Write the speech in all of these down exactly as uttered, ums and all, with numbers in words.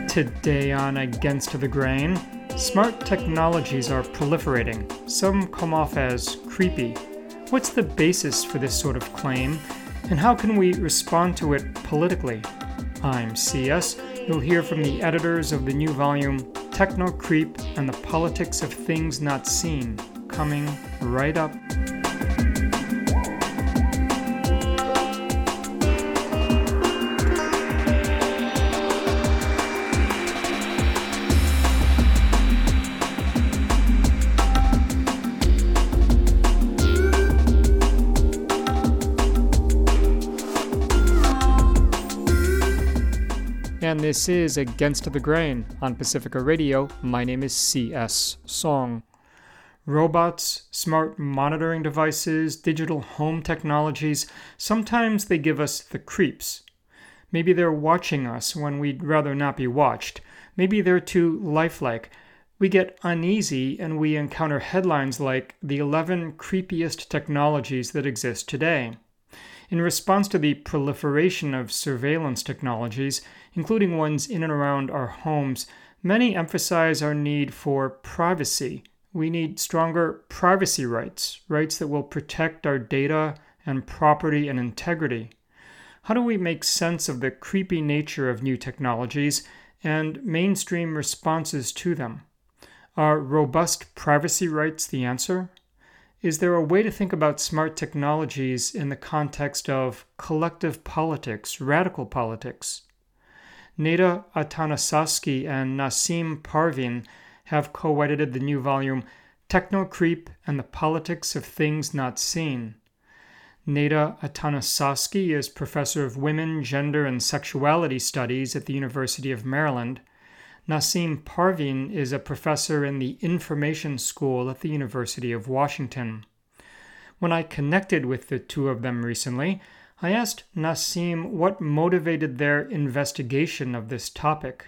Today on Against the Grain, smart technologies are proliferating. Some come off as creepy. What's the basis for this sort of claim, and how can we respond to it politically? I'm C S. You'll hear from the editors of the new volume, Techno Creep and the Politics of Things Not Seen, coming right up. And this is Against the Grain on Pacifica Radio. My name is C S. Song. Robots, smart monitoring devices, digital home technologies, sometimes they give us the creeps. Maybe they're watching us when we'd rather not be watched. Maybe they're too lifelike. We get uneasy and we encounter headlines like the eleven creepiest technologies that exist today. In response to the proliferation of surveillance technologies, including ones in and around our homes, many emphasize our need for privacy. We need stronger privacy rights, rights that will protect our data and property and integrity. How do we make sense of the creepy nature of new technologies and mainstream responses to them? Are robust privacy rights the answer? Is there a way to think about smart technologies in the context of collective politics, radical politics? Neda Atanasosky and Nassim Parvin have co-edited the new volume, Techno Creep and the Politics of Things Not Seen. Neda Atanasosky is professor of women, gender, and sexuality studies at the University of Maryland. Nassim Parvin is a professor in the Information School at the University of Washington. When I connected with the two of them recently, I asked Nassim what motivated their investigation of this topic.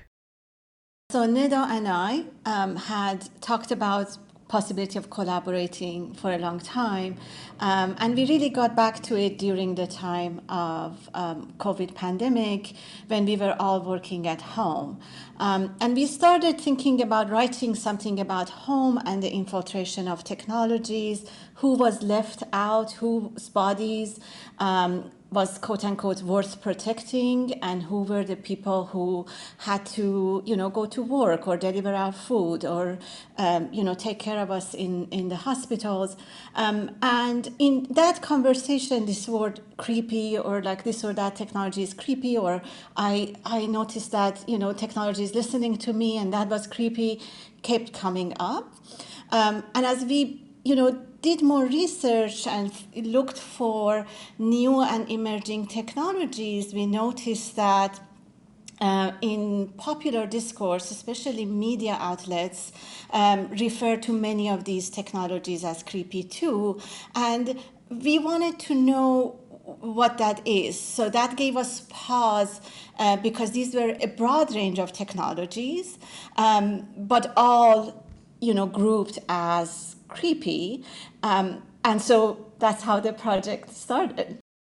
So Neda and I um, had talked about possibility of collaborating for a long time. Um, and we really got back to it during the time of um, COVID pandemic when we were all working at home. Um, and we started thinking about writing something about home and the infiltration of technologies, who was left out, whose bodies um, was quote unquote worth protecting, and who were the people who had to, you know, go to work or deliver our food or, um, you know, take care of us in, in the hospitals. Um, and in that conversation, this word creepy or like this or that technology is creepy, or I, I noticed that, you know, technology is listening to me and that was creepy, kept coming up. Um, and as we, you know, did more research and looked for new and emerging technologies, we noticed that uh, in popular discourse, especially media outlets, um, refer to many of these technologies as creepy too. And we wanted to know what that is. So that gave us pause uh, because these were a broad range of technologies, um, but all, you know, grouped as creepy. Um, and so that's how the project started.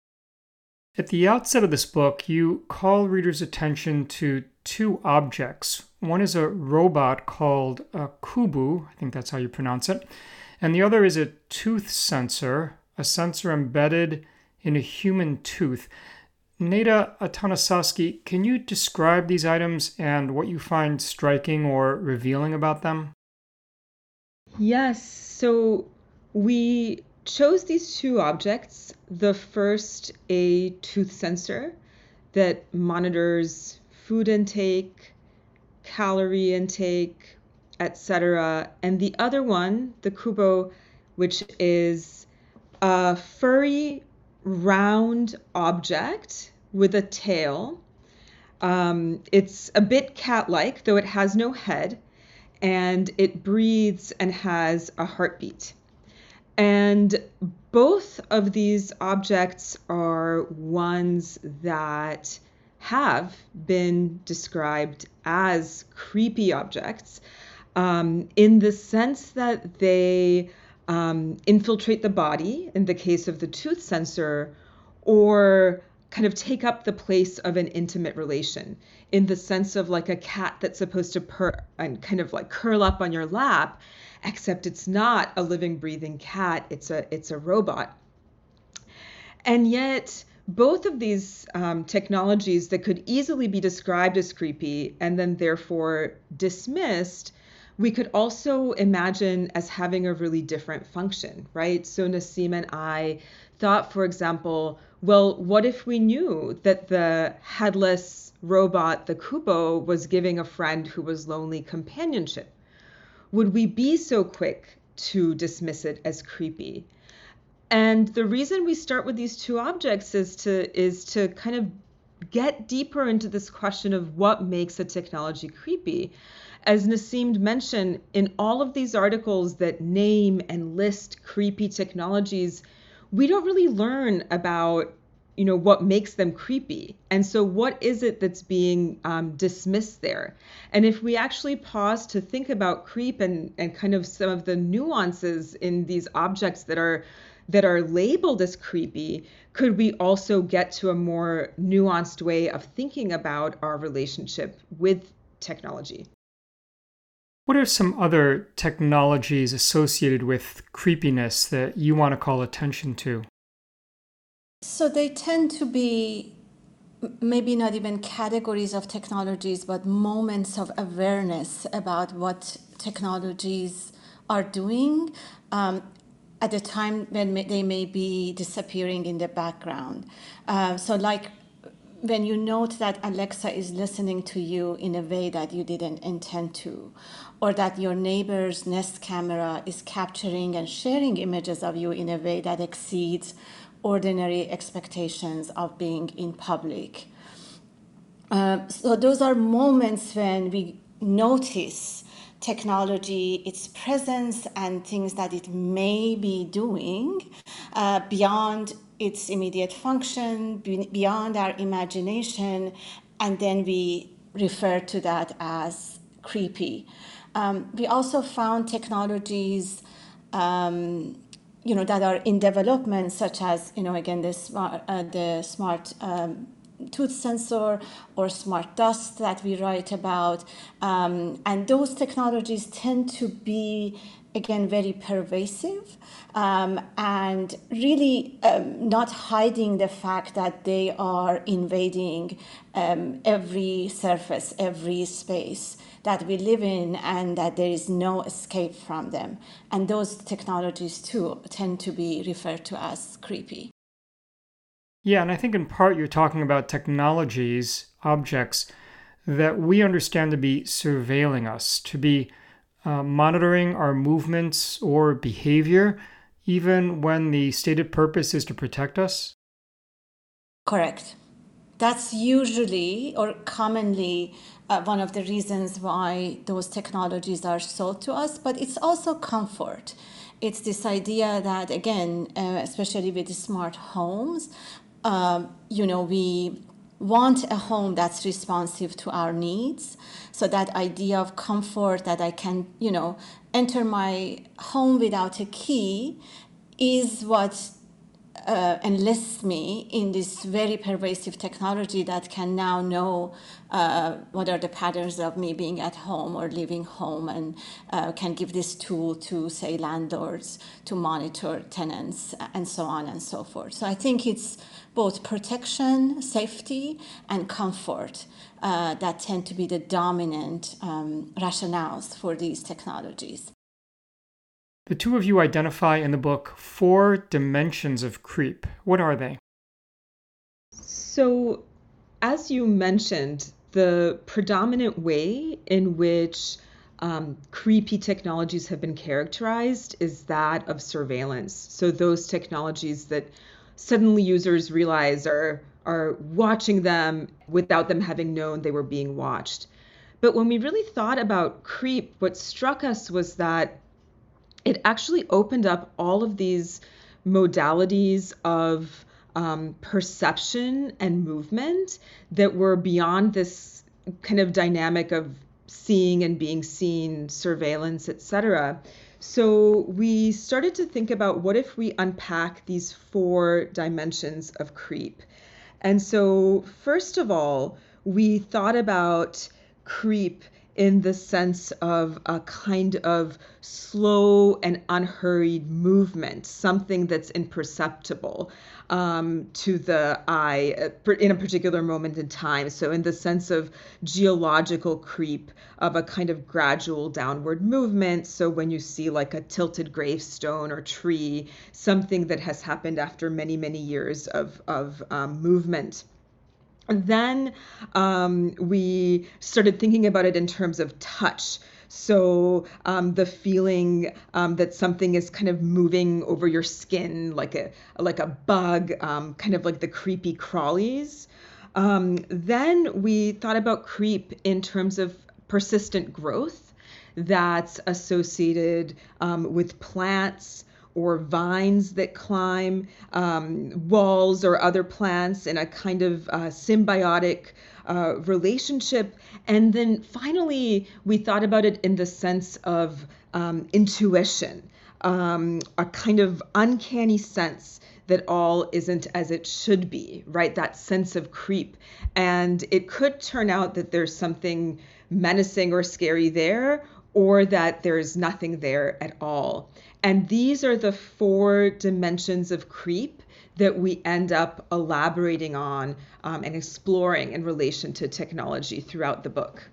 At the outset of this book, you call readers' attention to two objects. One is a robot called a Kubu, I think that's how you pronounce it, and the other is a tooth sensor, a sensor embedded in a human tooth. Neda Atanasosky, can you describe these items and what you find striking or revealing about them? Yes, so we chose these two objects. The first, a tooth sensor that monitors food intake, calorie intake, et cetera. And the other one, the Kubo, which is a furry, round object with a tail. Um, it's a bit cat-like, though it has no head. And it breathes and has a heartbeat. And both of these objects are ones that have been described as creepy objects um, in the sense that they um, infiltrate the body, in the case of the tooth sensor, or kind of take up the place of an intimate relation, in the sense of like a cat that's supposed to purr and kind of like curl up on your lap, except it's not a living, breathing cat, it's a it's a robot. And yet both of these um, technologies that could easily be described as creepy and then therefore dismissed, we could also imagine as having a really different function, right? So Nassim and I thought, for example, well, what if we knew that the headless robot, the Kubo, was giving a friend who was lonely companionship? Would we be so quick to dismiss it as creepy? And the reason we start with these two objects is to is to kind of get deeper into this question of what makes a technology creepy. As Nassim mentioned, in all of these articles that name and list creepy technologies, we don't really learn about, you know, what makes them creepy. And so what is it that's being um, dismissed there? And if we actually pause to think about creep and, and kind of some of the nuances in these objects that are that are labeled as creepy, could we also get to a more nuanced way of thinking about our relationship with technology? What are some other technologies associated with creepiness that you want to call attention to? So they tend to be maybe not even categories of technologies, but moments of awareness about what technologies are doing um, at the time when they may be disappearing in the background. Uh, so like when you note that Alexa is listening to you in a way that you didn't intend to, or that your neighbor's Nest camera is capturing and sharing images of you in a way that exceeds ordinary expectations of being in public. Um, so those are moments when we notice technology, its presence, and things that it may be doing uh, beyond its immediate function, be- beyond our imagination, and then we refer to that as creepy. Um, we also found technologies um, you know, that are in development, such as, you know, again, the smart, uh, the smart um, tooth sensor or smart dust that we write about. Um, and those technologies tend to be, again, very pervasive um, and really um, not hiding the fact that they are invading um, every surface, every space that we live in, and that there is no escape from them. And those technologies too tend to be referred to as creepy. Yeah, and I think in part you're talking about technologies, objects that we understand to be surveilling us, to be uh, monitoring our movements or behavior, even when the stated purpose is to protect us. Correct. That's usually or commonly uh, one of the reasons why those technologies are sold to us, but it's also comfort. It's this idea that, again, uh, especially with the smart homes, um, you know, we want a home that's responsive to our needs. So that idea of comfort, that I can, you know, enter my home without a key, is what uh, enlists me in this very pervasive technology that can now know uh, what are the patterns of me being at home or leaving home, and uh, can give this tool to, say, landlords to monitor tenants and so on and so forth. So I think it's both protection, safety, and comfort uh, that tend to be the dominant um, rationales for these technologies. The two of you identify in the book four dimensions of creep. What are they? So, as you mentioned, the predominant way in which um, creepy technologies have been characterized is that of surveillance. So those technologies that suddenly users realize are, are watching them without them having known they were being watched. But when we really thought about creep, what struck us was that it actually opened up all of these modalities of um, perception and movement that were beyond this kind of dynamic of seeing and being seen, surveillance, et cetera. So we started to think about, what if we unpack these four dimensions of creep? And so, first of all, we thought about creep in the sense of a kind of slow and unhurried movement, something that's imperceptible um, to the eye in a particular moment in time. So in the sense of geological creep, of a kind of gradual downward movement. So when you see like a tilted gravestone or tree, something that has happened after many, many years of, of um, movement. And then um, we started thinking about it in terms of touch. So um, the feeling um, that something is kind of moving over your skin, like a like a bug, um, kind of like the creepy crawlies. Um, then we thought about creep in terms of persistent growth that's associated um, with plants or vines that climb um, walls or other plants in a kind of uh, symbiotic uh, relationship. And then finally, we thought about it in the sense of um, intuition, um, a kind of uncanny sense that all isn't as it should be, right? That sense of creep. And it could turn out that there's something menacing or scary there, or that there's nothing there at all. And these are the four dimensions of creep that we end up elaborating on um, and exploring in relation to technology throughout the book.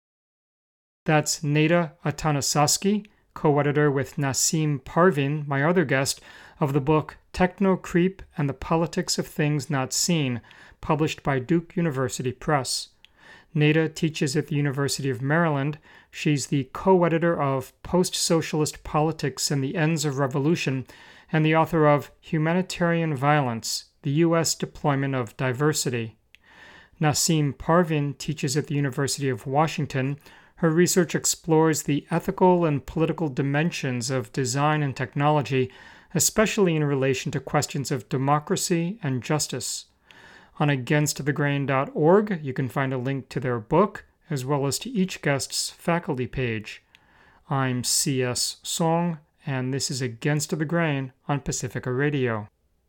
That's Neda Atanasosky, co-editor with Nassim Parvin, my other guest, of the book Techno Creep and the Politics of Things Not Seen, published by Duke University Press. Neda teaches at the University of Maryland. She's the co-editor of Post-Socialist Politics and the Ends of Revolution and the author of Humanitarian Violence, the U S Deployment of Diversity. Nassim Parvin teaches at the University of Washington. Her research explores the ethical and political dimensions of design and technology, especially in relation to questions of democracy and justice. On against the grain dot org, you can find a link to their book, as well as to each guest's faculty page. I'm C S Song, and this is Against the Grain on Pacifica Radio.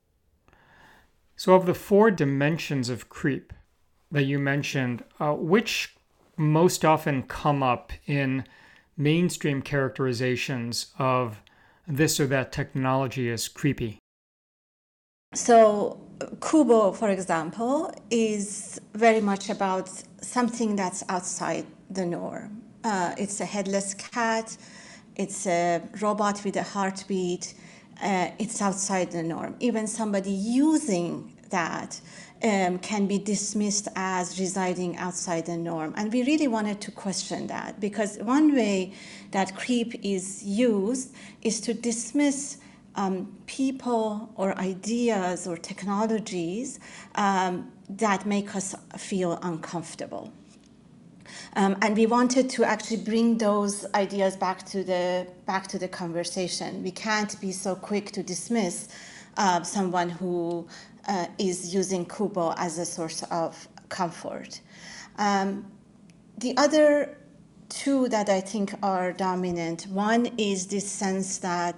So of the four dimensions of creep that you mentioned, uh, which most often come up in mainstream characterizations of this or that technology as creepy? So Kubo, for example, is very much about something that's outside the norm. Uh, it's a headless cat, it's a robot with a heartbeat, uh, it's outside the norm. Even somebody using that um, can be dismissed as residing outside the norm. And we really wanted to question that, because one way that creep is used is to dismiss Um, people or ideas or technologies um, that make us feel uncomfortable. Um, and we wanted to actually bring those ideas back to the back to the conversation. We can't be so quick to dismiss uh, someone who uh, is using Kubo as a source of comfort. Um, the other two that I think are dominant, one is this sense that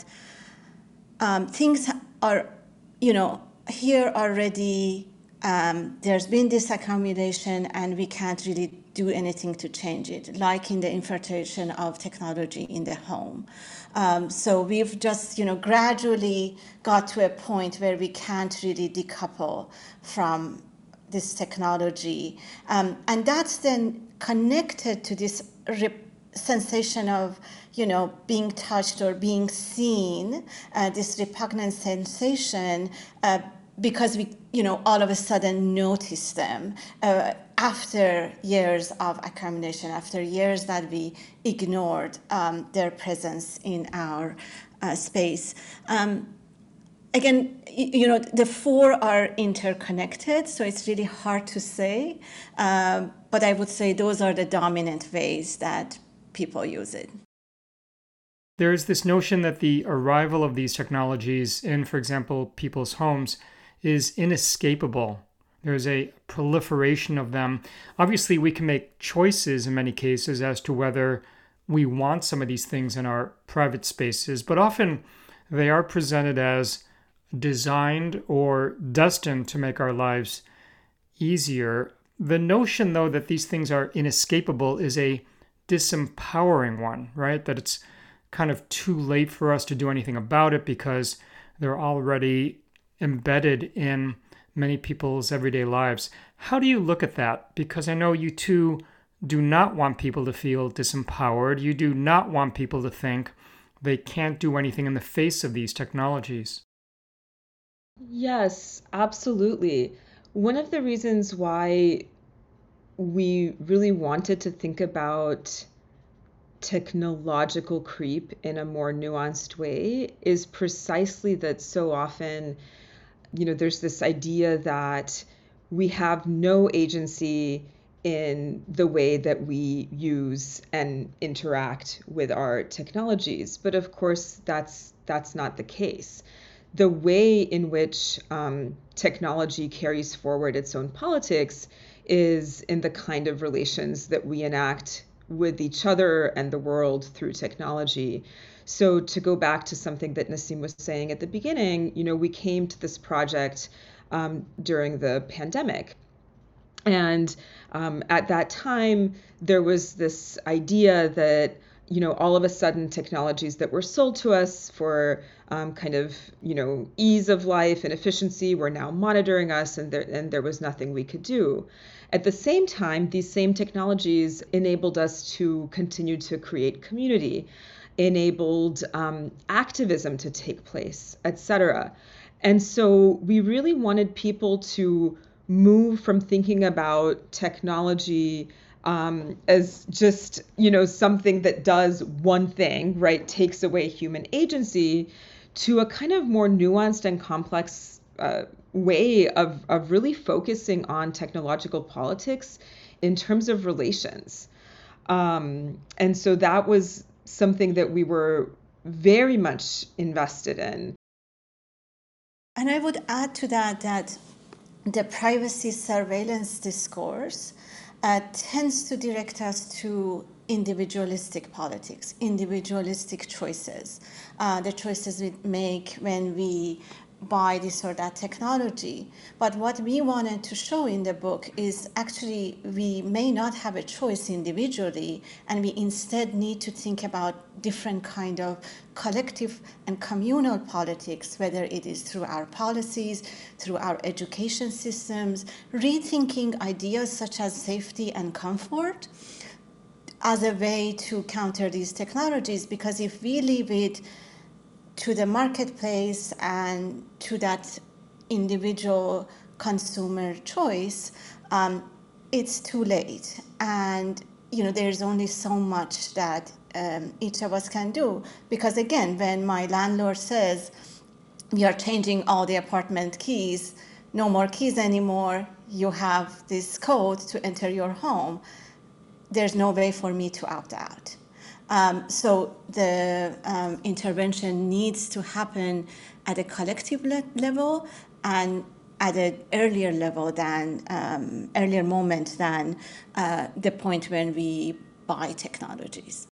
Um, things are, you know, here already, um, there's been this accumulation and we can't really do anything to change it, like in the infiltration of technology in the home. Um, so we've just, you know, gradually got to a point where we can't really decouple from this technology. Um, and that's then connected to this rep- sensation of, you know, being touched or being seen, uh, this repugnant sensation, uh, because we, you know, all of a sudden notice them uh, after years of accumulation, after years that we ignored um, their presence in our uh, space. Um, Again, you know, the four are interconnected, so it's really hard to say, uh, but I would say those are the dominant ways that people use it. There is this notion that the arrival of these technologies in, for example, people's homes is inescapable. There's a proliferation of them. Obviously, we can make choices in many cases as to whether we want some of these things in our private spaces, but often they are presented as designed or destined to make our lives easier. The notion, though, that these things are inescapable is a disempowering one, right? That it's kind of too late for us to do anything about it because they're already embedded in many people's everyday lives. How do you look at that? Because I know you too do not want people to feel disempowered. You do not want people to think they can't do anything in the face of these technologies. Yes, absolutely. One of the reasons why we really wanted to think about technological creep in a more nuanced way is precisely that so often, you know, there's this idea that we have no agency in the way that we use and interact with our technologies. But of course, that's that's not the case. The way in which um, technology carries forward its own politics is in the kind of relations that we enact with each other and the world through technology. So to go back to something that Nassim was saying at the beginning, you know, we came to this project um, during the pandemic. And um, at that time, there was this idea that, you know, all of a sudden technologies that were sold to us for um, kind of, you know, ease of life and efficiency were now monitoring us, and there, and there was nothing we could do. At the same time, these same technologies enabled us to continue to create community, enabled um, activism to take place, et cetera. And so we really wanted people to move from thinking about technology um, as just, you know, something that does one thing, right, takes away human agency, to a kind of more nuanced and complex uh, way of, of really focusing on technological politics in terms of relations. Um, and so that was something that we were very much invested in. And I would add to that that the privacy surveillance discourse uh, tends to direct us to individualistic politics, individualistic choices, uh, the choices we make when we buy this or that technology. But what we wanted to show in the book is actually we may not have a choice individually, and we instead need to think about different kind of collective and communal politics, whether it is through our policies, through our education systems, rethinking ideas such as safety and comfort as a way to counter these technologies. Because if we leave it to the marketplace and to that individual consumer choice, um, it's too late. And you know, there's only so much that um, each of us can do. Because again, when my landlord says, we are changing all the apartment keys, no more keys anymore, you have this code to enter your home, there's no way for me to opt out. Um, so the um, intervention needs to happen at a collective le- level and at an earlier level than, um, earlier moment than uh, the point when we buy technologies.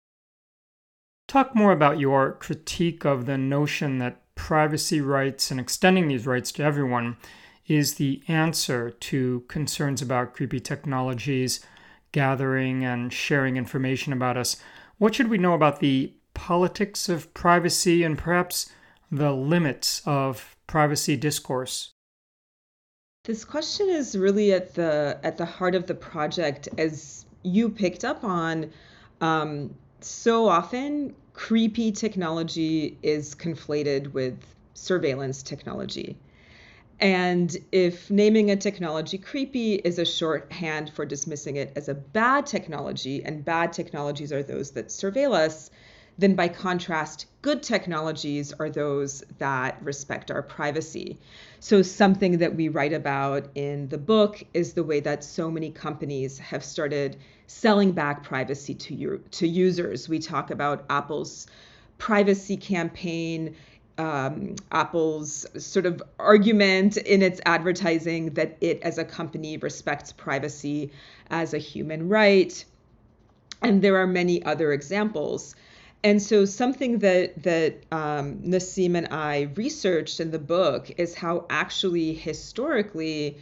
Talk more about your critique of the notion that privacy rights and extending these rights to everyone is the answer to concerns about creepy technologies gathering and sharing information about us. What should we know about the politics of privacy and perhaps the limits of privacy discourse? This question is really at the at the heart of the project. As you picked up on, um, so often creepy technology is conflated with surveillance technology. And if naming a technology creepy is a shorthand for dismissing it as a bad technology, and bad technologies are those that surveil us, then by contrast, good technologies are those that respect our privacy. So something that we write about in the book is the way that so many companies have started selling back privacy to you, to users. We talk about Apple's privacy campaign, um, Apple's sort of argument in its advertising that it as a company respects privacy as a human right. And there are many other examples. And so something that that um, Nassim and I researched in the book is how actually historically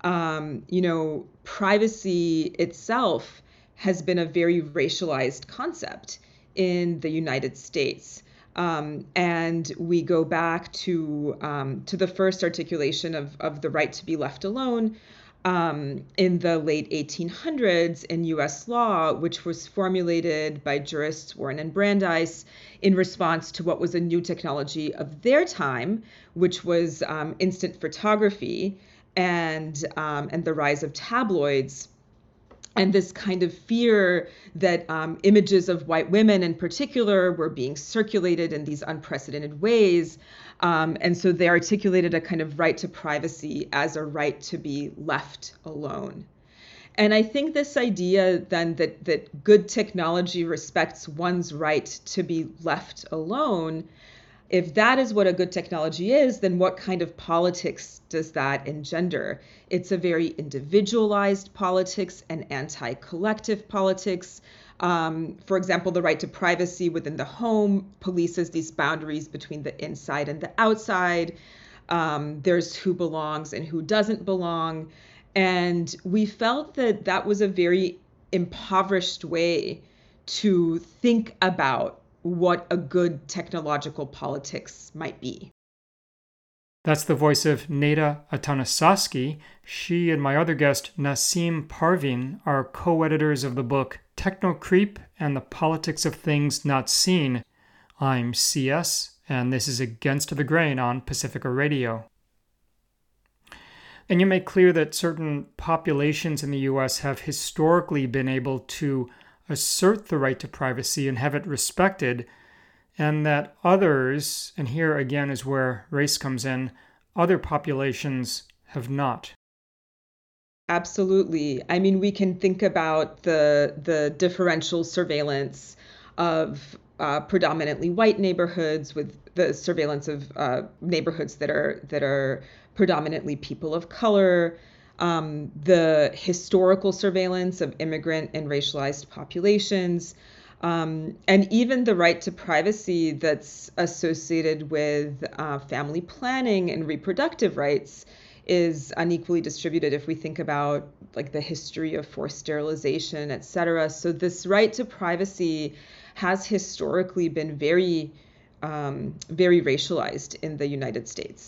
Um, you know, privacy itself has been a very racialized concept in the United States. Um, and we go back to um, to the first articulation of, of the right to be left alone um, in the late eighteen hundreds in U S law, which was formulated by jurists Warren and Brandeis in response to what was a new technology of their time, which was um, instant photography and um, and the rise of tabloids. And this kind of fear that um, images of white women in particular were being circulated in these unprecedented ways. Um, and so they articulated a kind of right to privacy as a right to be left alone. And I think this idea then that, that good technology respects one's right to be left alone, if that is what a good technology is, then what kind of politics does that engender? It's a very individualized politics, an anti-collective politics. Um, for example, the right to privacy within the home polices these boundaries between the inside and the outside. Um, there's who belongs and who doesn't belong. And we felt that that was a very impoverished way to think about what a good technological politics might be. That's the voice of Neda Atanasosky. She and my other guest, Nassim Parveen, are co-editors of the book Techno-Creep and the Politics of Things Not Seen. I'm C S, and this is Against the Grain on Pacifica Radio. And you make clear that certain populations in the U S have historically been able to assert the right to privacy and have it respected, and that others, and here again is where race comes in, other populations have not. Absolutely. I mean, we can think about the the differential surveillance of uh, predominantly white neighborhoods with the surveillance of uh, neighborhoods that are that are predominantly people of color. Um, the historical surveillance of immigrant and racialized populations, um, and even the right to privacy that's associated with uh, family planning and reproductive rights is unequally distributed if we think about like the history of forced sterilization, et cetera. So this right to privacy has historically been very, um, very racialized in the United States.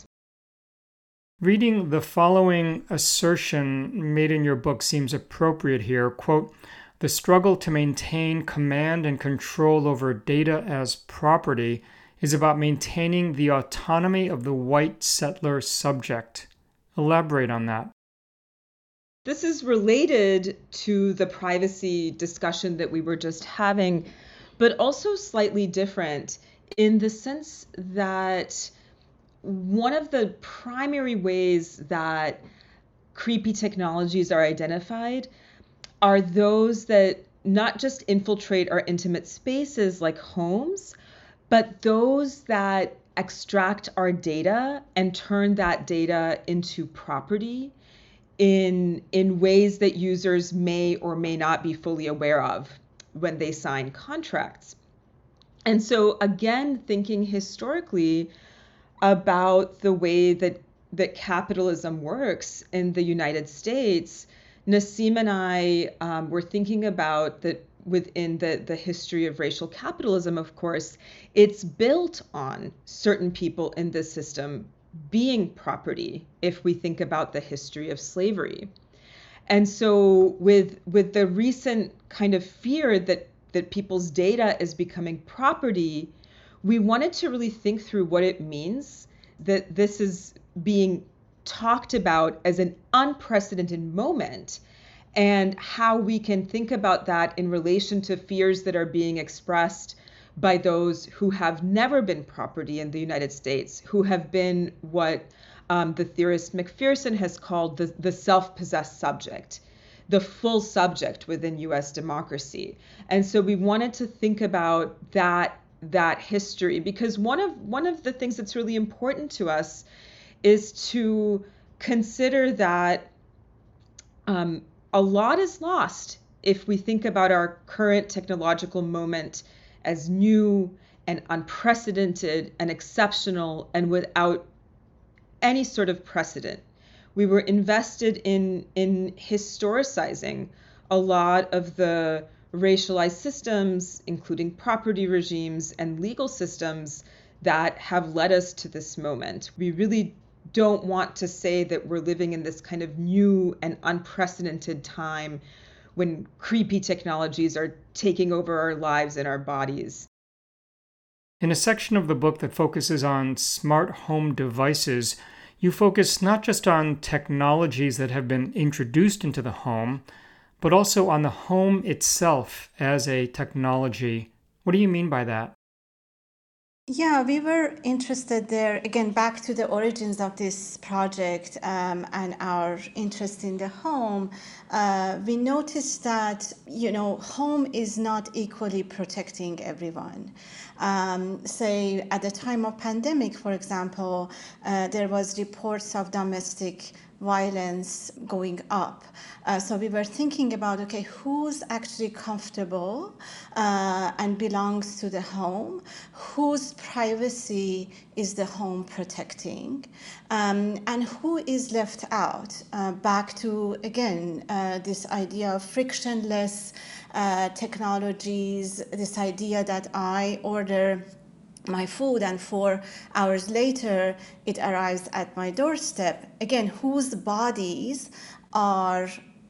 Reading the following assertion made in your book seems appropriate here. Quote, "The struggle to maintain command and control over data as property is about maintaining the autonomy of the white settler subject." Elaborate on that. This is related to the privacy discussion that we were just having, but also slightly different in the sense that one of the primary ways that creepy technologies are identified are those that not just infiltrate our intimate spaces like homes, but those that extract our data and turn that data into property in, in ways that users may or may not be fully aware of when they sign contracts. And so again, thinking historically about the way that that capitalism works in the United States, Nassim and I um, were thinking about that within the, the history of racial capitalism, of course, it's built on certain people in the system being property, if we think about the history of slavery. And so with with the recent kind of fear that that people's data is becoming property, we wanted to really think through what it means that this is being talked about as an unprecedented moment and how we can think about that in relation to fears that are being expressed by those who have never been property in the United States, who have been what um, the theorist McPherson has called the, the self-possessed subject, the full subject within U S democracy. And so we wanted to think about that that history, because one of one of the things that's really important to us is to consider that um, a lot is lost if we think about our current technological moment as new and unprecedented and exceptional and without any sort of precedent. We were invested in, in historicizing a lot of the racialized systems, including property regimes and legal systems that have led us to this moment. We really don't want to say that we're living in this kind of new and unprecedented time when creepy technologies are taking over our lives and our bodies. In a section of the book that focuses on smart home devices, you focus not just on technologies that have been introduced into the home, but also on the home itself as a technology. What do you mean by that? Yeah, we were interested there, again, back to the origins of this project um, and our interest in the home. Uh, we noticed that, you know, home is not equally protecting everyone. Um, say, at the time of pandemic, for example, uh, there was reports of domestic violence going up. Uh, so we were thinking about, okay, who's actually comfortable uh, and belongs to the home, whose privacy is the home protecting, um, and who is left out. Uh, back to, again, uh, this idea of frictionless uh, technologies, this idea that I order my food and four hours later it arrives at my doorstep. Again, whose bodies are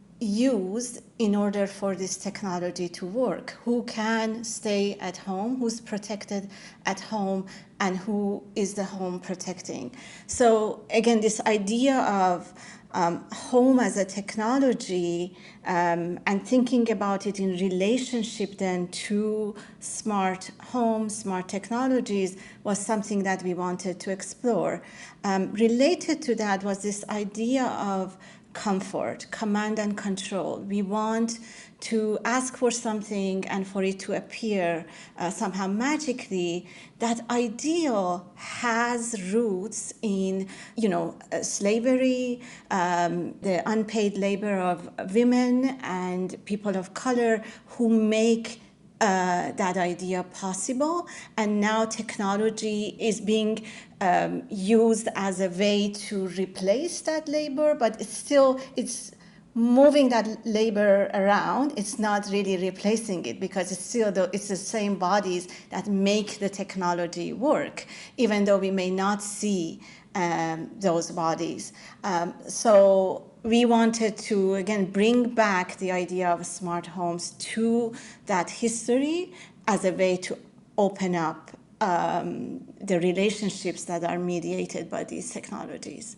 used in order for this technology to work? Who can stay at home? Who's protected at home? And who is the home protecting? So again, this idea of Um, home as a technology um, and thinking about it in relationship then to smart home, smart technologies was something that we wanted to explore. Um, related to that was this idea of comfort, command and control. We want to ask for something and for it to appear uh, somehow magically. That ideal has roots in, you know, uh, slavery, um, the unpaid labor of women and people of color who make Uh, that idea possible, and now technology is being um, used as a way to replace that labor, but it's still it's moving that labor around. It's not really replacing it because it's still the, it's the same bodies that make the technology work, even though we may not see um, those bodies. Um, so we wanted to, again, bring back the idea of smart homes to that history as a way to open up um, the relationships that are mediated by these technologies.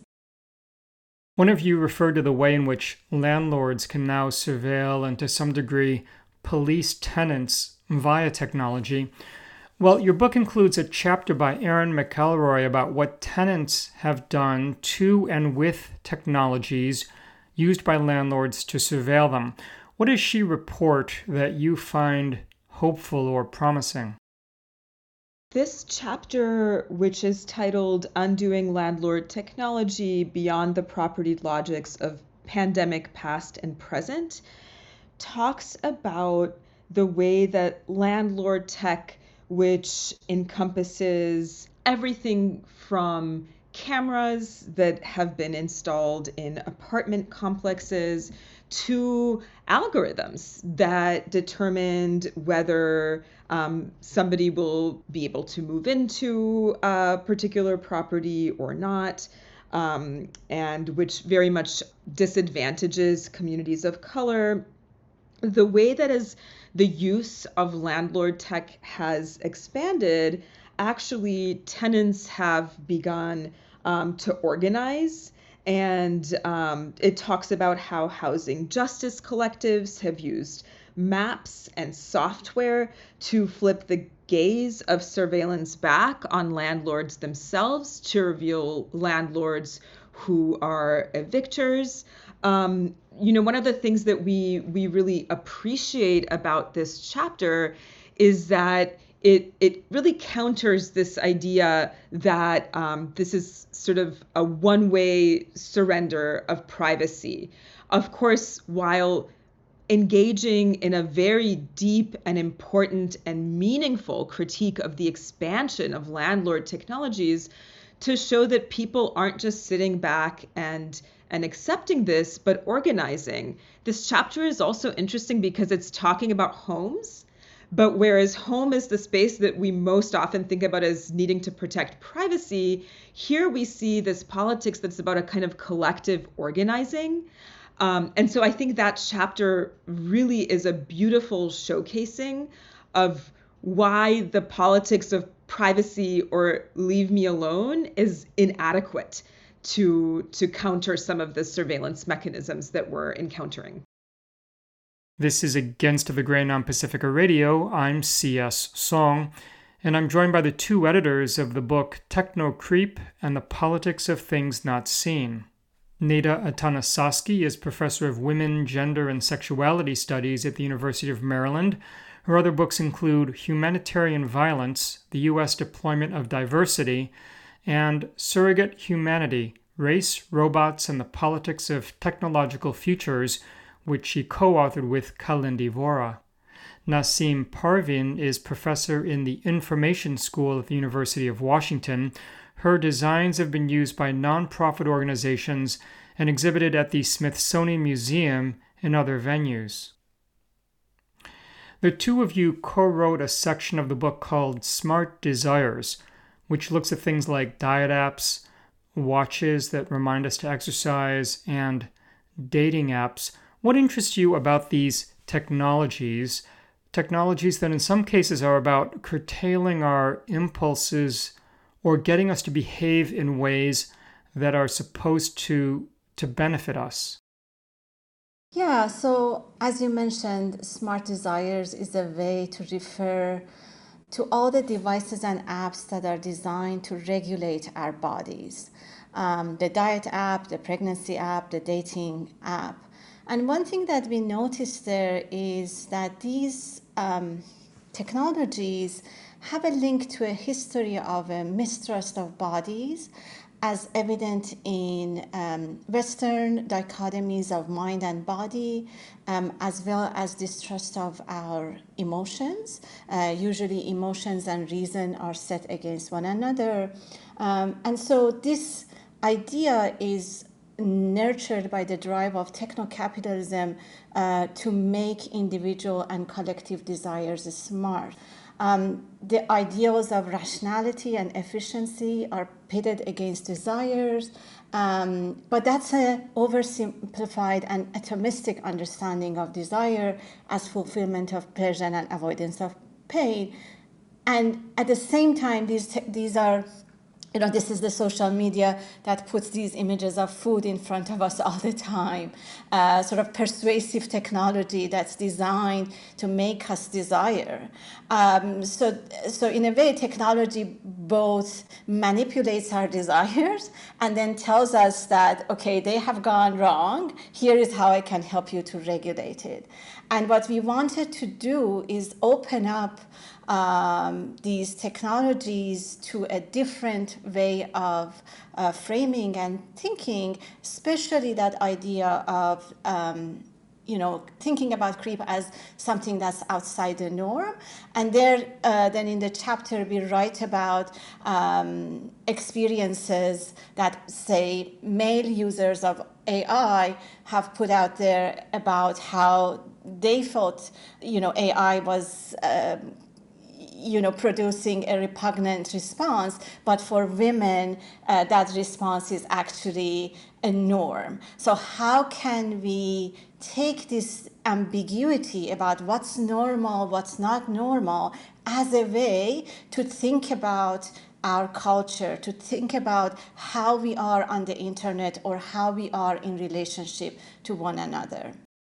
One of you referred to the way in which landlords can now surveil and, to some degree, police tenants via technology. Well, your book includes a chapter by Erin McElroy about what tenants have done to and with technologies used by landlords to surveil them. What does she report that you find hopeful or promising? This chapter, which is titled Undoing Landlord Technology Beyond the Propertied Logics of Pandemic Past and Present, talks about the way that landlord tech, which encompasses everything from cameras that have been installed in apartment complexes to algorithms that determined whether um, somebody will be able to move into a particular property or not, um, and which very much disadvantages communities of color. The way that as the use of landlord tech has expanded, actually tenants have begun um, to organize. And um, it talks about how housing justice collectives have used maps and software to flip the gaze of surveillance back on landlords themselves to reveal landlords who are evictors. Um, you know, one of the things that we we really appreciate about this chapter is that It it really counters this idea that um, this is sort of a one-way surrender of privacy. Of course, while engaging in a very deep and important and meaningful critique of the expansion of landlord technologies to show that people aren't just sitting back and and accepting this, but organizing. This chapter is also interesting because it's talking about homes, but whereas home is the space that we most often think about as needing to protect privacy, here we see this politics that's about a kind of collective organizing. Um, and so I think that chapter really is a beautiful showcasing of why the politics of privacy or leave me alone is inadequate to, to counter some of the surveillance mechanisms that we're encountering. This is Against the Grain on Pacifica Radio. I'm C S. Song, and I'm joined by the two editors of the book Techno Creep and the Politics of Things Not Seen. Neda Atanasosky is professor of women, gender, and sexuality studies at the University of Maryland. Her other books include Humanitarian Violence, the U S Deployment of Diversity, and Surrogate Humanity, Race, Robots, and the Politics of Technological Futures, which she co-authored with Kalindi Vora. Nasim Parvin is professor in the Information School at the University of Washington. Her designs have been used by nonprofit organizations and exhibited at the Smithsonian Museum and other venues. The two of you co-wrote a section of the book called Smart Desires, which looks at things like diet apps, watches that remind us to exercise, and dating apps. What interests you about these technologies? Technologies that in some cases are about curtailing our impulses or getting us to behave in ways that are supposed to, to benefit us. Yeah, so as you mentioned, Smart Desires is a way to refer to all the devices and apps that are designed to regulate our bodies. Um, the diet app, the pregnancy app, the dating app. And one thing that we noticed there is that these um, technologies have a link to a history of a mistrust of bodies, as evident in um, Western dichotomies of mind and body, um, as well as distrust of our emotions. Uh, usually emotions and reason are set against one another. Um, and so this idea is nurtured by the drive of techno-capitalism uh, to make individual and collective desires smart. Um, the ideals of rationality and efficiency are pitted against desires, um, but that's an oversimplified and atomistic understanding of desire as fulfillment of pleasure and avoidance of pain. And at the same time, these te- these are You know, this is the social media that puts these images of food in front of us all the time. Uh, sort of persuasive technology that's designed to make us desire. Um, so, so in a way, technology both manipulates our desires and then tells us that, okay, they have gone wrong. Here is how I can help you to regulate it. And what we wanted to do is open up Um, these technologies to a different way of uh, framing and thinking, especially that idea of, um, you know, thinking about creep as something that's outside the norm. And there, uh, then in the chapter, we write about um, experiences that, say, male users of A I have put out there about how they felt, you know, A I was um, you know, producing a repugnant response, but for women, uh, that response is actually a norm. So how can we take this ambiguity about what's normal, what's not normal, as a way to think about our culture, to think about how we are on the internet or how we are in relationship to one another?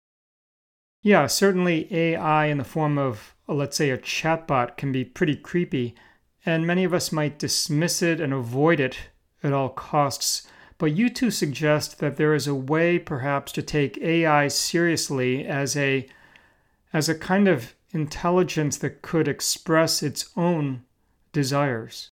Yeah, certainly A I in the form of, let's say, a chatbot can be pretty creepy, and many of us might dismiss it and avoid it at all costs. But you two suggest that there is a way perhaps to take A I seriously as a as a kind of intelligence that could express its own desires.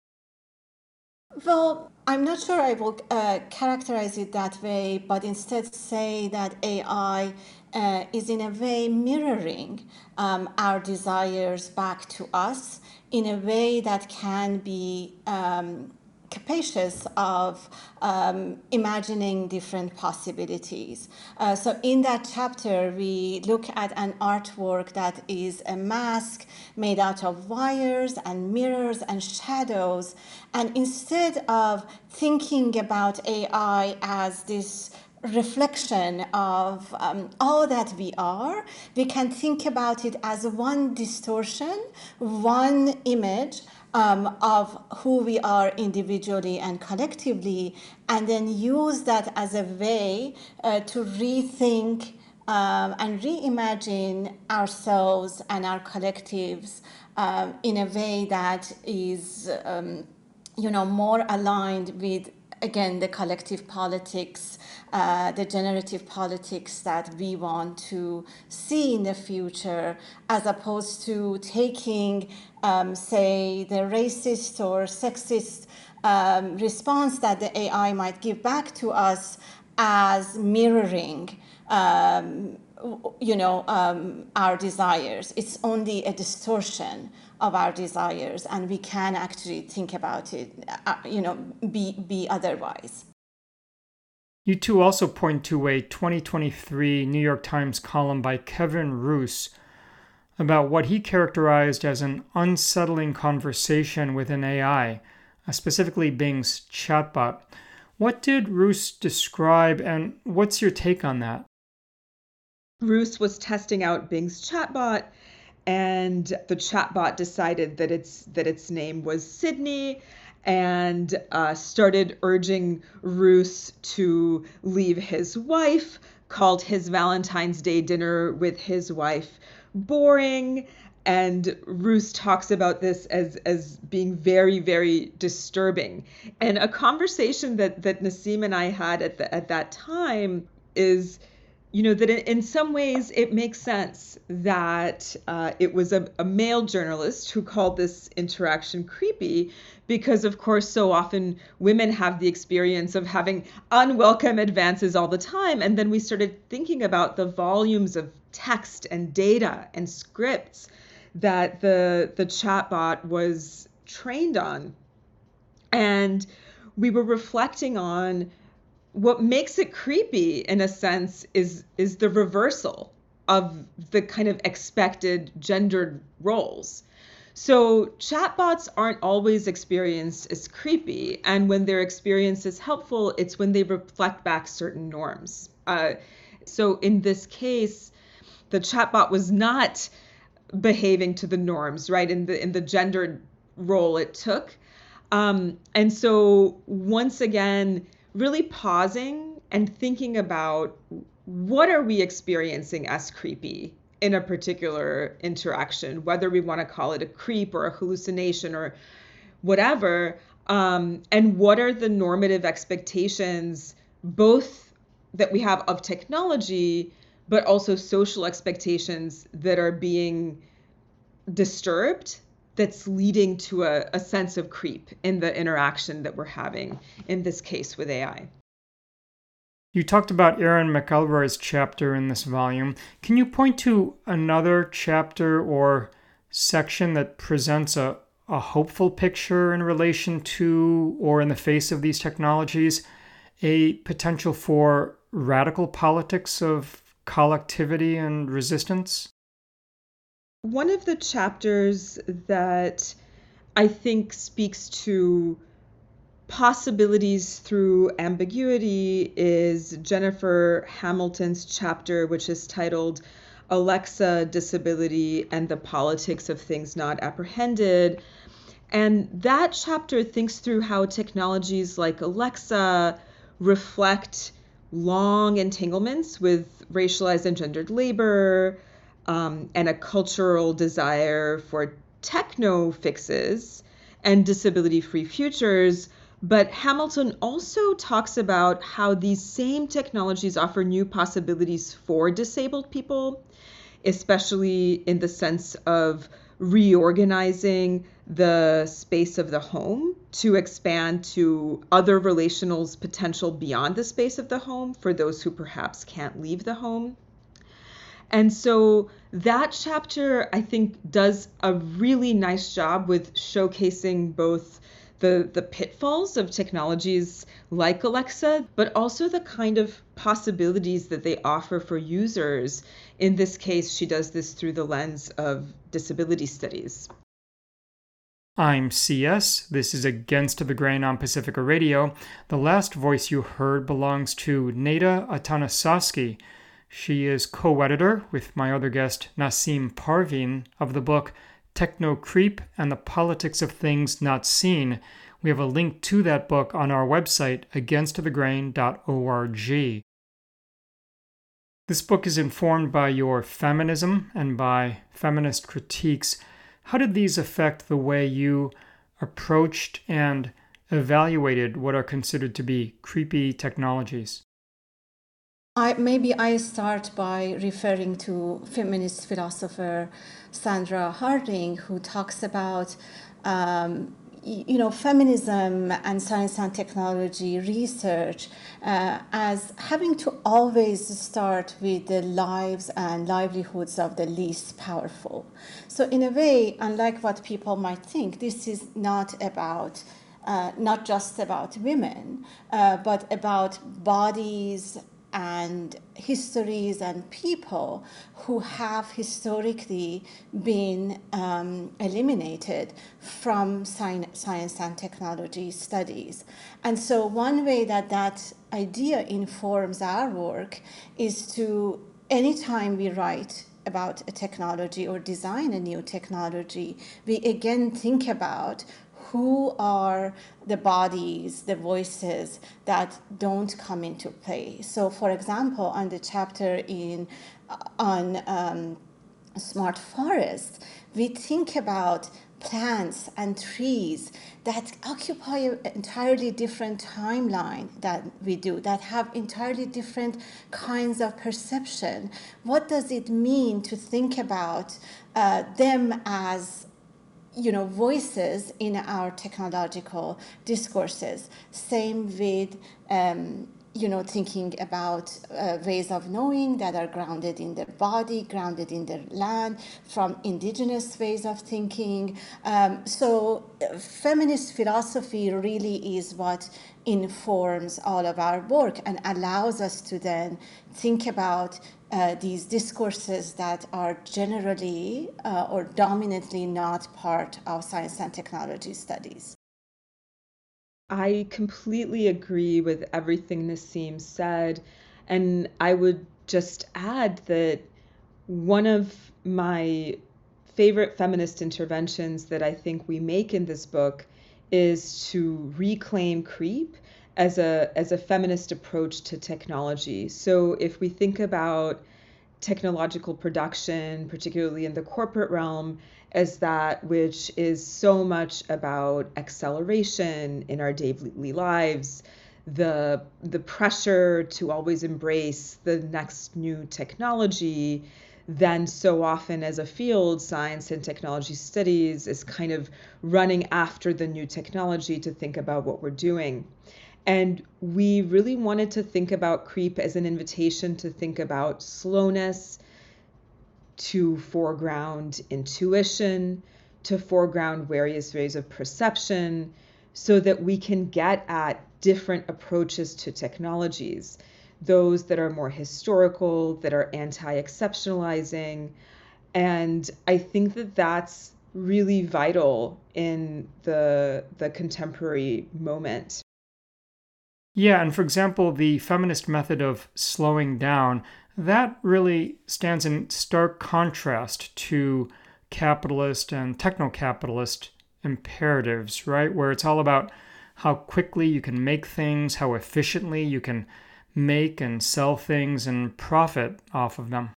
Well, I'm not sure I will uh, characterize it that way, but instead say that A I uh, is in a way mirroring um, our desires back to us in a way that can be um, capacious of um, imagining different possibilities. Uh, so in that chapter, we look at an artwork that is a mask made out of wires and mirrors and shadows. And instead of thinking about A I as this reflection of um, all that we are, we can think about it as one distortion, one image um, of who we are individually and collectively, and then use that as a way uh, to rethink um, and reimagine ourselves and our collectives um, in a way that is, um, you know, more aligned with, again, the collective politics, uh, the generative politics that we want to see in the future, as opposed to taking, um, say, the racist or sexist um, response that the A I might give back to us as mirroring, um, you know, um, our desires. It's only a distortion of our desires, and we can actually think about it, uh, you know, be, be otherwise. You two also point to a twenty twenty-three New York Times column by Kevin Roose about what he characterized as an unsettling conversation with an A I, uh, specifically Bing's chatbot. What did Roose describe, and what's your take on that? Roose was testing out Bing's chatbot, and the chatbot decided that its that its name was Sydney, and uh, started urging Roose to leave his wife, called his Valentine's Day dinner with his wife boring. And Roose talks about this as as being very, very disturbing. And a conversation that that Nassim and I had at the, at that time is, you know, that in some ways it makes sense that uh, it was a, a male journalist who called this interaction creepy, because, of course, so often women have the experience of having unwelcome advances all the time. And then we started thinking about the volumes of text and data and scripts that the the chatbot was trained on. And we were reflecting on what makes it creepy, in a sense, is is the reversal of the kind of expected gendered roles. So chatbots aren't always experienced as creepy, and when they're experienced as helpful, it's when they reflect back certain norms. Uh, so in this case, the chatbot was not behaving to the norms, right, in the in the gendered role it took. Um, and so once again, really pausing and thinking about what are we experiencing as creepy in a particular interaction, whether we want to call it a creep or a hallucination or whatever, um, and what are the normative expectations, both that we have of technology, but also social expectations that are being disturbed, that's leading to a, a sense of creep in the interaction that we're having, in this case with A I. You talked about Erin McElroy's chapter in this volume. Can you point to another chapter or section that presents a, a hopeful picture in relation to, or in the face of these technologies, a potential for radical politics of collectivity and resistance? One of the chapters that I think speaks to possibilities through ambiguity is Jennifer Hamilton's chapter, which is titled Alexa, Disability, and the Politics of Things Not Apprehended. And that chapter thinks through how technologies like Alexa reflect long entanglements with racialized and gendered labor, um, and a cultural desire for techno fixes and disability-free futures. But Hamilton also talks about how these same technologies offer new possibilities for disabled people, especially in the sense of reorganizing the space of the home to expand to other relationals potential beyond the space of the home for those who perhaps can't leave the home. And so that chapter, I think, does a really nice job with showcasing both the, the pitfalls of technologies like Alexa, but also the kind of possibilities that they offer for users. In this case, she does this through the lens of disability studies. I'm C S. This is Against the Grain on Pacifica Radio. The last voice you heard belongs to Neda Atanasovsky. She is co-editor with my other guest, Nassim Parveen, of the book Techno Creep and the Politics of Things Not Seen. We have a link to that book on our website, against the grain dot org. This book is informed by your feminism and by feminist critiques. How did these affect the way you approached and evaluated what are considered to be creepy technologies? I, maybe I start by referring to feminist philosopher Sandra Harding, who talks about um, you know, feminism and science and technology research uh, as having to always start with the lives and livelihoods of the least powerful. So in a way, unlike what people might think, this is not about, uh, not just about women, uh, but about bodies and histories and people who have historically been um, eliminated from science and technology studies. And so one way that that idea informs our work is to, anytime we write about a technology or design a new technology, we again think about who are the bodies, the voices that don't come into play. So, for example, on the chapter in on um, smart forests, we think about plants and trees that occupy an entirely different timeline that we do, that have entirely different kinds of perception. What does it mean to think about uh, them as you know, voices in our technological discourses? Same with, um, you know, thinking about uh, ways of knowing that are grounded in the body, grounded in the land, from indigenous ways of thinking. Um, so uh, feminist philosophy really is what informs all of our work and allows us to then think about Uh, these discourses that are generally uh, or dominantly not part of science and technology studies. I completely agree with everything Nassim said. And I would just add that one of my favorite feminist interventions that I think we make in this book is to reclaim creep as a as a feminist approach to technology. So if we think about technological production, particularly in the corporate realm, as that which is so much about acceleration in our daily lives, the the pressure to always embrace the next new technology, then so often as a field, science and technology studies is kind of running after the new technology to think about what we're doing. And we really wanted to think about creep as an invitation to think about slowness, to foreground intuition, to foreground various ways of perception, so that we can get at different approaches to technologies, those that are more historical, that are anti-exceptionalizing. And I think that that's really vital in the, the contemporary moment. Yeah, and for example, the feminist method of slowing down, that really stands in stark contrast to capitalist and techno-capitalist imperatives, right? Where it's all about how quickly you can make things, how efficiently you can make and sell things and profit off of them.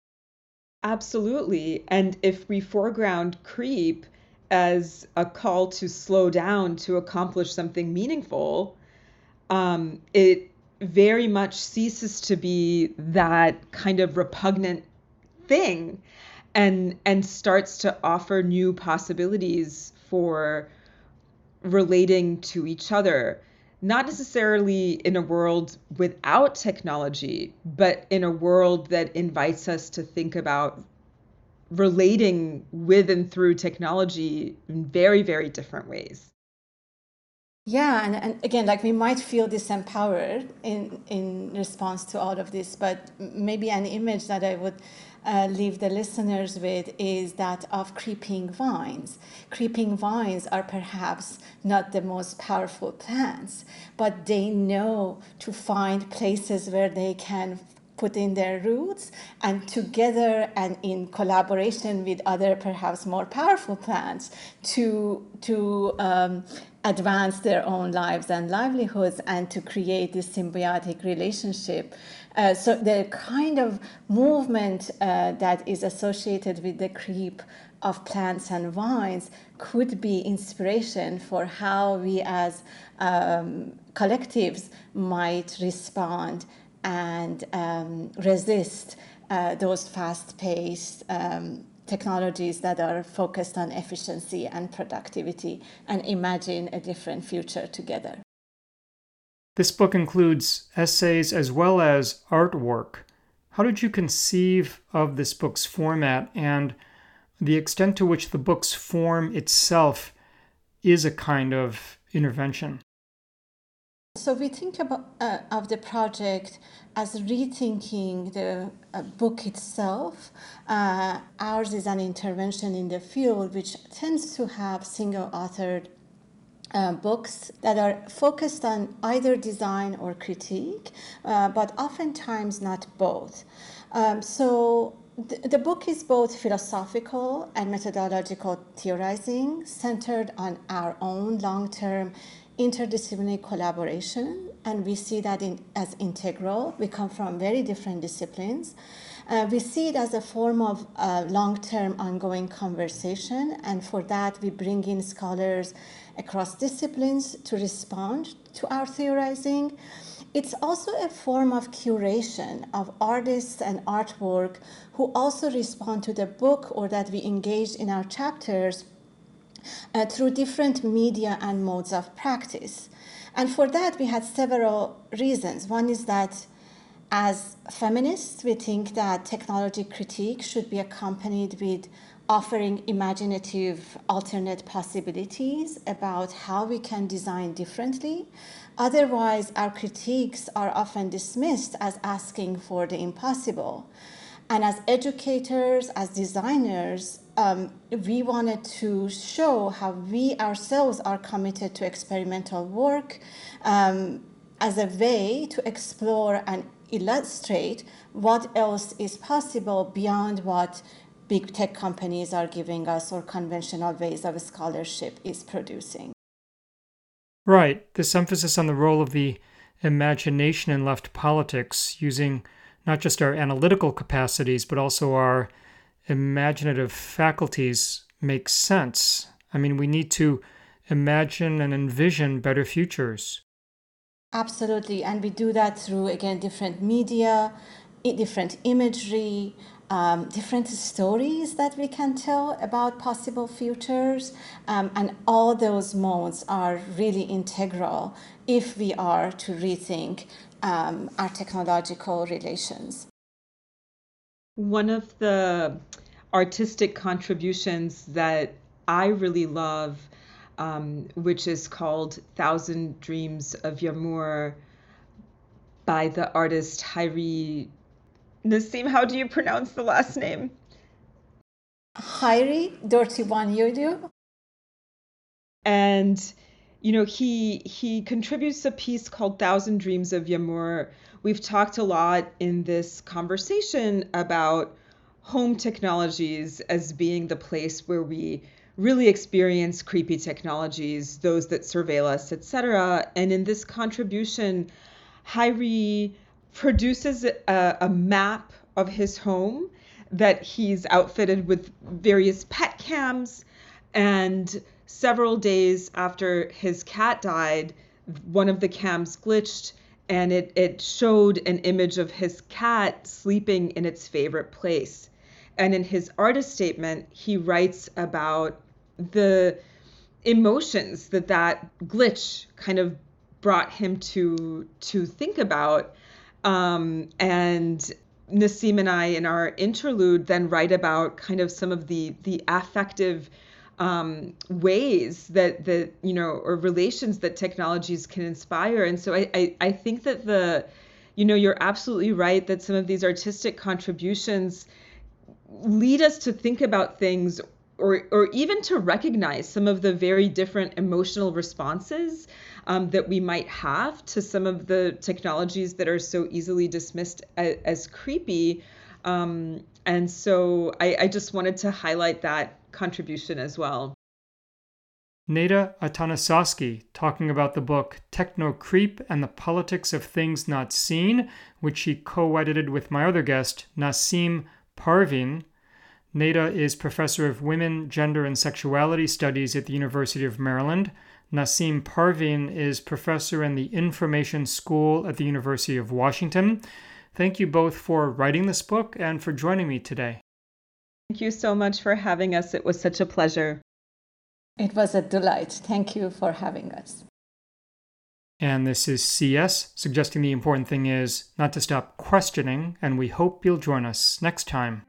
Absolutely. And if we foreground creep as a call to slow down to accomplish something meaningful, Um, it very much ceases to be that kind of repugnant thing and and starts to offer new possibilities for relating to each other, not necessarily in a world without technology, but in a world that invites us to think about relating with and through technology in very, very different ways. Yeah, and, and again, like we might feel disempowered in in response to all of this, but maybe an image that I would uh, leave the listeners with is that of creeping vines. Creeping vines are perhaps not the most powerful plants, but they know to find places where they can put in their roots, and together and in collaboration with other perhaps more powerful plants to to um, advance their own lives and livelihoods and to create this symbiotic relationship. Uh, so the kind of movement uh, that is associated with the creep of plants and vines could be inspiration for how we as um, collectives might respond and um, resist uh, those fast-paced um, technologies that are focused on efficiency and productivity, and imagine a different future together. This book includes essays as well as artwork. How did you conceive of this book's format and the extent to which the book's form itself is a kind of intervention? So we think about uh, of the project as rethinking the uh, book itself. Uh, ours is an intervention in the field which tends to have single-authored uh, books that are focused on either design or critique, uh, but oftentimes not both. Um, so th- the book is both philosophical and methodological theorizing, centered on our own long-term interdisciplinary collaboration, and we see that in, as integral. We come from very different disciplines. Uh, we see it as a form of uh, long-term ongoing conversation, and for that we bring in scholars across disciplines to respond to our theorizing. It's also a form of curation of artists and artwork who also respond to the book or that we engage in our chapters Uh, through different media and modes of practice. And for that, we had several reasons. One is that as feminists, we think that technology critique should be accompanied with offering imaginative alternate possibilities about how we can design differently. Otherwise, our critiques are often dismissed as asking for the impossible. And as educators, as designers, um, we wanted to show how we ourselves are committed to experimental work um, as a way to explore and illustrate what else is possible beyond what big tech companies are giving us or conventional ways of scholarship is producing. Right. This emphasis on the role of the imagination in left politics, using not just our analytical capacities, but also our imaginative faculties, makes sense. I mean, we need to imagine and envision better futures. Absolutely. And we do that through, again, different media, different imagery, um, different stories that we can tell about possible futures. Um, and all those modes are really integral if we are to rethink um, our technological relations. One of the artistic contributions that I really love, um, which is called Thousand Dreams of Yamur by the artist Hayri. Nassim, how do you pronounce the last name? Hayri Dortiwanyolu. And you know, he he contributes a piece called Thousand Dreams of Yamur. We've talked a lot in this conversation about home technologies as being the place where we really experience creepy technologies, those that surveil us, et cetera. And in this contribution, Hayri produces a, a map of his home that he's outfitted with various pet cams. And several days after his cat died, one of the cams glitched and it, it showed an image of his cat sleeping in its favorite place. And in his artist statement, he writes about the emotions that that glitch kind of brought him to to think about. Um, and Nassim and I, in our interlude, then write about kind of some of the the affective um, ways that, that, you know, or relations that technologies can inspire. And so I, I, I think that the, you know, you're absolutely right that some of these artistic contributions lead us to think about things or, or even to recognize some of the very different emotional responses um, that we might have to some of the technologies that are so easily dismissed as, as creepy. Um, and so I, I just wanted to highlight that contribution as well. Neda Atanasosky talking about the book Techno Creep and the Politics of Things Not Seen, which she co-edited with my other guest, Nassim Parvin. Neda is professor of women, gender, and sexuality studies at the University of Maryland. Nassim Parvin is professor in the Information School at the University of Washington. Thank you both for writing this book and for joining me today. Thank you so much for having us. It was such a pleasure. It was a delight. Thank you for having us. And this is C S, suggesting the important thing is not to stop questioning, and we hope you'll join us next time.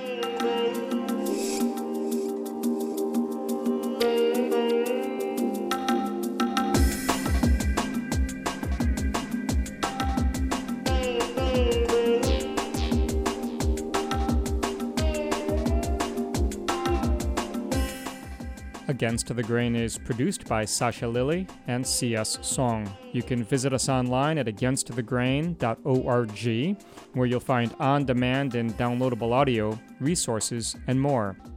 Against the Grain is produced by Sasha Lilly and C S Song. You can visit us online at against the grain dot org, where you'll find on-demand and downloadable audio, resources, and more.